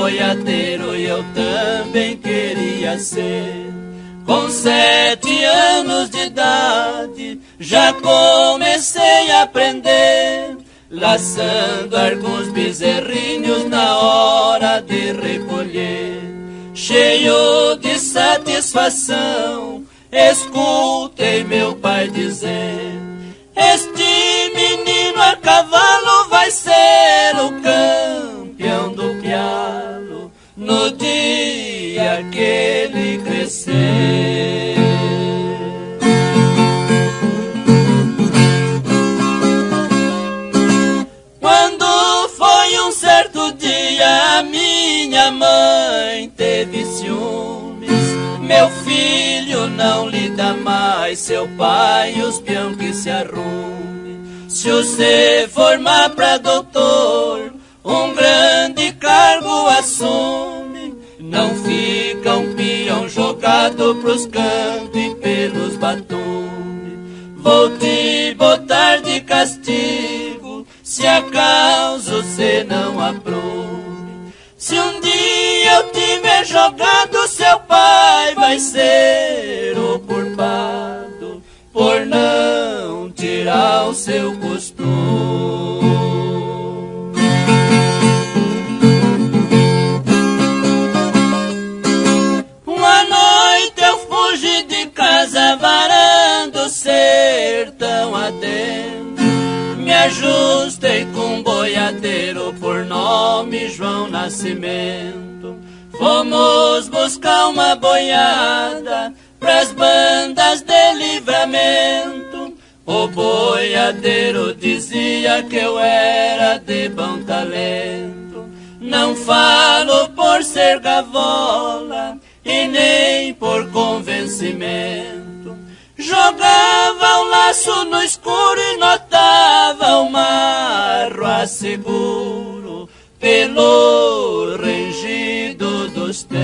boiadeiro e eu também queria ser. Com 7 anos de idade já comecei a aprender, laçando alguns bezerrinhos na hora de recolher. Cheio de satisfação, escutei meu pai dizer: este menino a cavalo vai ser o campeão do pialo no dia que ele crescer. Quando foi um certo dia, a minha mãe teve ciúmes. Meu filho não lhe dá mais, seu pai, os peão que se arrume. Se você formar pra doutor, um grande cargo assume. Não fica um peão jogado pros cantos e pelos batumes. Vou te botar de castigo, se acaso você não aprume. Se um dia eu tiver jogado, seu pai vai ser o culpado por não tirar o seu costume. Uma noite eu fugi de casa, varando o sertão adentro. Me ajustei com um boiadeiro por nome João Nascimento. Fomos buscar uma boiada pras bandas de Livramento. O boiadeiro dizia que eu era de bom talento. Não falo por ser gavola e nem por convencimento. Jogava o laço no escuro e notava o marro a seguro pelo rangido dos tempos.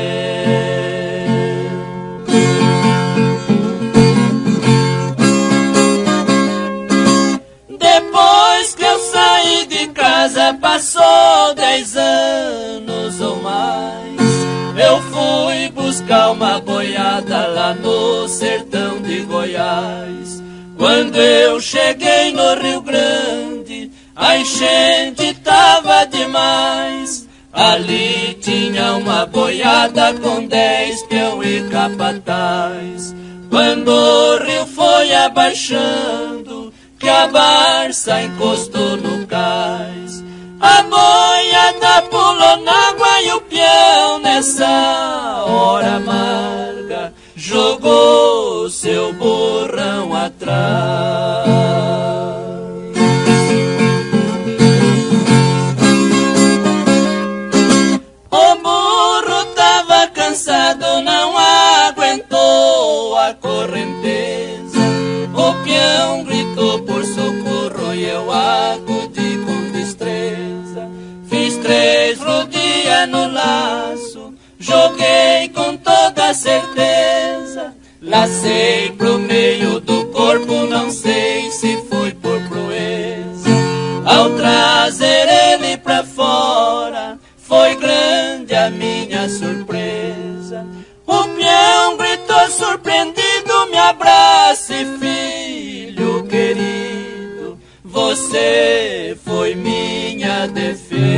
Depois que eu saí de casa, passou 10 anos ou mais. Eu fui buscar uma boiada lá no sertão de Goiás. Quando eu cheguei no Rio Grande, a enchente tava demais. Ali tinha uma boiada com 10 peão e capataz. Quando o rio foi abaixando, que a barça encostou no cais, a boiada pulou na água e o peão nessa hora amarga jogou seu burrão atrás. O burro tava cansado, não aguentou a correnteza. O peão gritou por socorro e eu acudi com destreza. Fiz 3 rodilhas no laço, joguei com toda certeza. Lacei pro meio do corpo, não sei se foi por proeza. Ao trazer ele pra fora, foi grande a minha surpresa. O peão gritou surpreendido: me abrace, filho querido, você foi minha defesa.